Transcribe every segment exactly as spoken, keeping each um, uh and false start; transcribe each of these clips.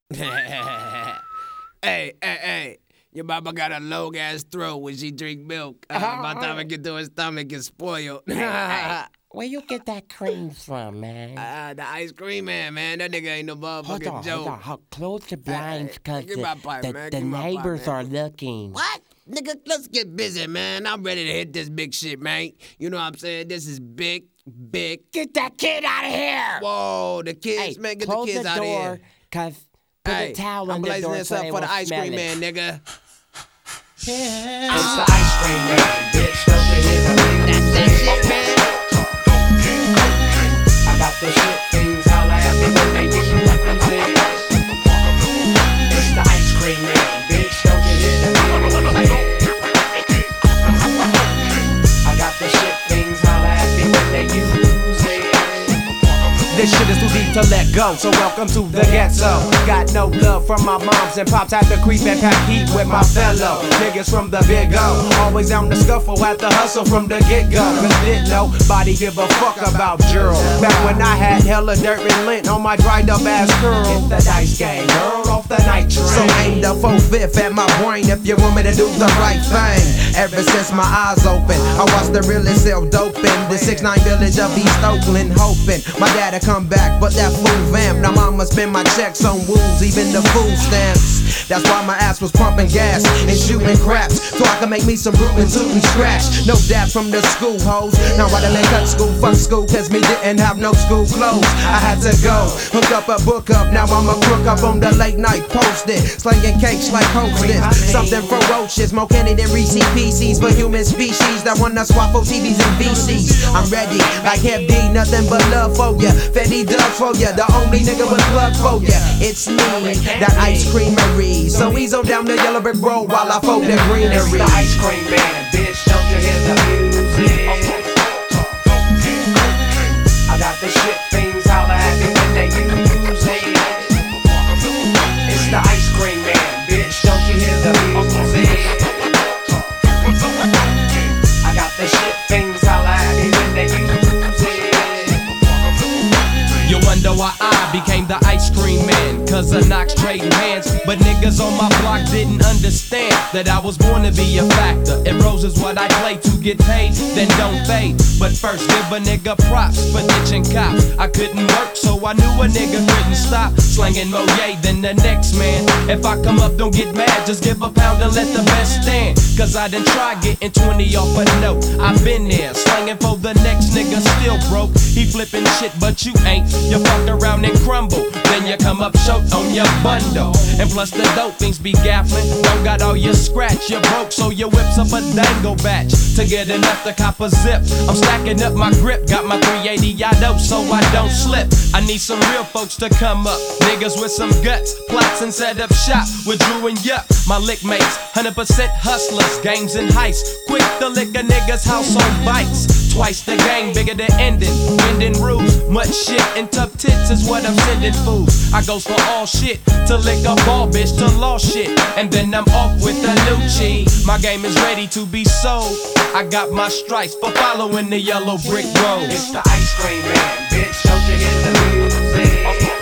hey, hey, hey. Your mama got a long ass throat when she drink milk. Uh, by the time I get to her stomach, it's spoiled. Where you get that cream from, man? Uh, the ice cream man, man. That nigga ain't no motherfucking hold on, joke. hold on. Hold, close the blinds, cause Give the, my pipe, the, man. the Give my pipe, neighbors man. are looking. What? Nigga, let's get busy, man. I'm ready to hit this big shit, man. You know what I'm saying? This is big, big. Get that kid out of here! Whoa, the kids, Hey, man, get the close kids the out of door, here. cause put Hey, a towel I'm on the blazing door this so up they for the won't ice smell cream it. man, nigga. Yeah. It's the ice cream man, bitch. Don't you hear the music? That's that shit, man. I got the shit things holla at me when they use it. It's the ice cream man, bitch. Don't you hear the music? I got the shit things holla at me when they use it. This shit is too deep to let go, so welcome to the ghetto. Got no love from my moms and pops, had to creep and pack heat with my fellow niggas from the big O. Always down the scuffle, had to hustle from the get-go. Cause didn't nobody give a fuck about Gerald. Back when I had hella dirt and lint on my dried up ass curl. Hit the dice game, girl, off the night train. So aim the four-fifth at my brain if you want me to do the right thing. Ever since my eyes open, I watched the realest self-doping. The six nine village of East Oakland, hoping my dad'd come back, but that fool vamp. Now mama spend my checks on woos, even the food stamps. That's why my ass was pumping gas and shooting craps, so I could make me some rootin' tootin' scratch. No dap from the school hoes. Now why they cut school, fuck school, cause me didn't have no school clothes. I had to go, hook up a book up. Now I'm a crook up on the late night posted, slinging cakes like hostess. Something ferocious, more candy than Reese's Pieces for human species that wanna swap O T Vs and V Cs. I'm ready, like F D, nothing but love for ya. Fetty Dub for ya, the only nigga with plug for ya. It's me, that ice creamery. So ease on down the yellow brick road while I fold the greenery. It's the ice cream man, bitch. Don't you hear the music? I got the shit things holla at me when they use it. It's the ice cream man, bitch. Don't you hear the music? I got the shit things holla at me when they use it. You wonder why I became the ice cream man, cause I knocked trading hands. But niggas on my block didn't understand that I was born to be a factor. If rose is what I play to get paid, then don't fade. But first give a nigga props for ditching cops. I couldn't work, so I knew a nigga couldn't stop slanging more yay than the next man. If I come up, don't get mad, just give a pound and let the best stand. Cause I done tried getting twenty off a note. I've been there, slanging for the next nigga still broke. He flipping shit, but you ain't. You fuck around and crumble, then you come up short on your bundle. And plus the dope things be gaffling. Don't got all your scratch, you broke, so your whips up a dangle batch to get enough to cop a zip. I'm stacking up my grip, got my three eighty Yado so I don't slip. I need some real folks to come up, niggas with some guts, plots and set up shop with Drew and Yup. My lick mates, one hundred percent hustlers, games and heists, quick to lick a nigga's house on bikes. Twice the game, bigger than ending, bending rules, much shit and tough tits is what I'm sending fools. I goes for all shit, to lick a ball bitch, to lost shit, and then I'm off with the new cheese. My game is ready to be sold. I got my stripes for following the yellow brick road. It's the ice cream man, bitch. Don't you hear the music?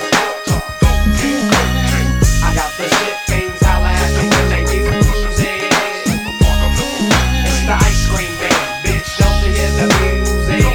I got the shit things holla at me when they use it. It's the ice cream man, bitch. Don't you hear the music?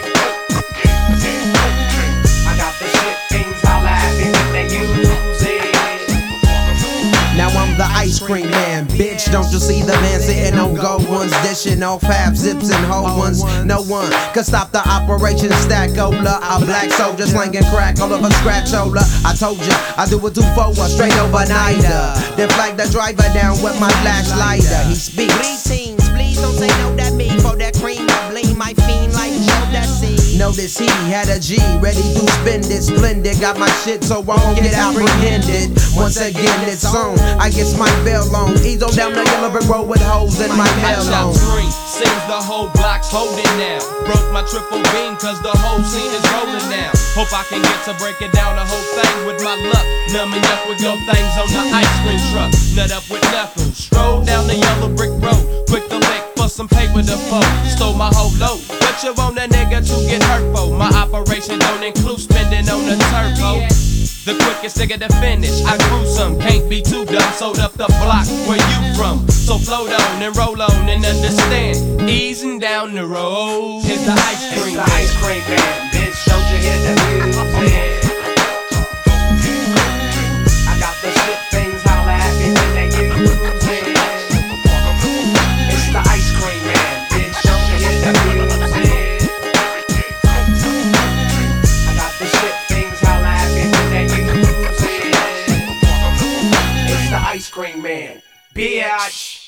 I got the shit things holla at me when they use it. Now I'm the ice cream man, bitch. Don't you see the man sitting on gold ones, dishing off half zips and whole ones? No one can stop the operation stack Ola. A black soldier slanging crack all over scratch Ola. I told you I do a two four straight overnighter. Then flag the driver down with my flashlighter. He speaks. Greetings, please don't say no that me for that cream. I blame my fiend like Joe that see. Notice he had a G ready to spend it. Splendid, got my shit so I won't get apprehended. Once again it's on, I get my bell on. Ease on down the yellow brick road with holes in my hell I on. shot three, seems the whole block's holding now. Broke my triple beam cause the whole scene is rolling now. Hope I can get to break it down the whole thing with my luck. Numbing up with go things on the ice cream truck. Nut up with knuckles, stroll down the yellow brick road. Quick to lick for some paper to fold. Stole my whole load. What you want a nigga to get hurt for? My operation don't include spending on the turbo. the quickest nigga to finish. I grew some, can't be too dumb. Sold up the block where you from. So float on and roll on and understand. Easing down the road is the ice cream. It's the ice cream man, bitch. Don't you hear the music? I got the shit things holla at me when they use it. It's the ice cream man, bitch. Don't you hear the music? I got the shit things holla at me when they use it. It's the ice cream man, bitch.